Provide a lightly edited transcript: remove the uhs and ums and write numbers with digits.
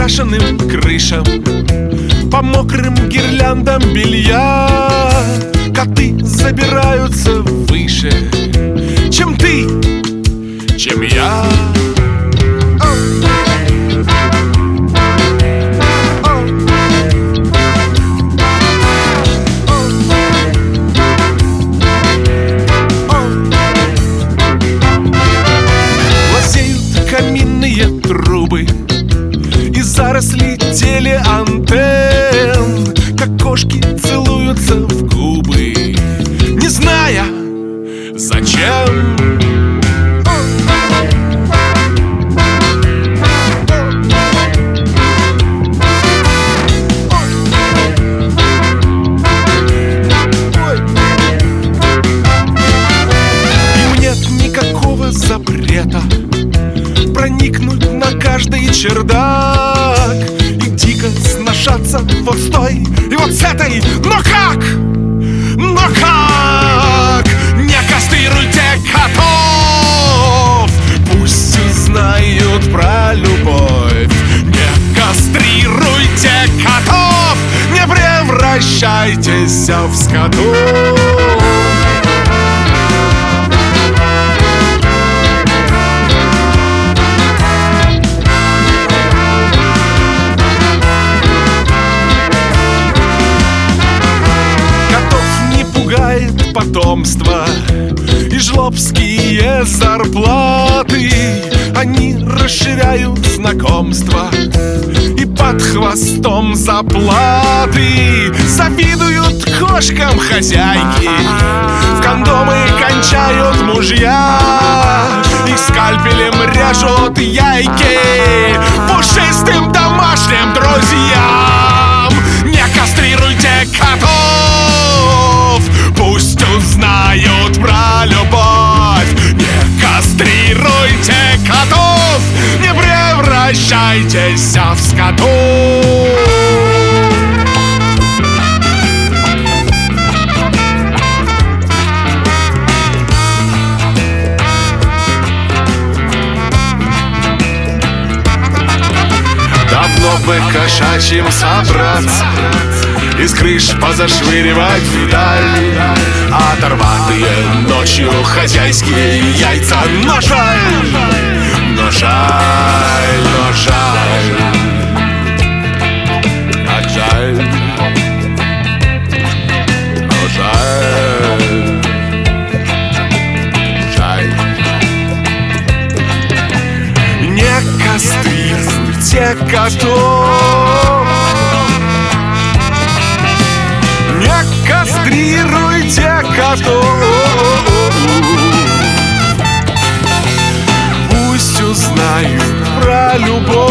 крашеным крышам, по мокрым гирляндам белья. Коты забираются выше, чем ты, чем я. Каминные трубы и заросли телеантенн, как кошки целуются в губы, не зная зачем. Им нет никакого запрета проникнуть на каждый чердак и дико сношаться вот с той и вот с этой. Но как? Но как? Не кастрируйте котов, пусть узнают про любовь. Не кастрируйте котов, не превращайтесь в скотов. Потомство и жлобские зарплаты, они расширяют знакомства и под хвостом заплаты завидуют кошкам хозяйки, в кондомы кончают мужья, их скальпелем режут яйки пушистым домашним друзьям. Не кастрируйте котов, пусть узнают про любовь. Не кастрируйте котов, не превращайтесь в скотов. Давно бы кошачьим собраться, из крыш позашвыривать вдаль оторватые ночью хозяйские яйца. Но жаль, но жаль, но жаль, как жаль, но жаль, жаль. Не кастрируйте котов, не кастрируйте котов, пусть узнают про любовь.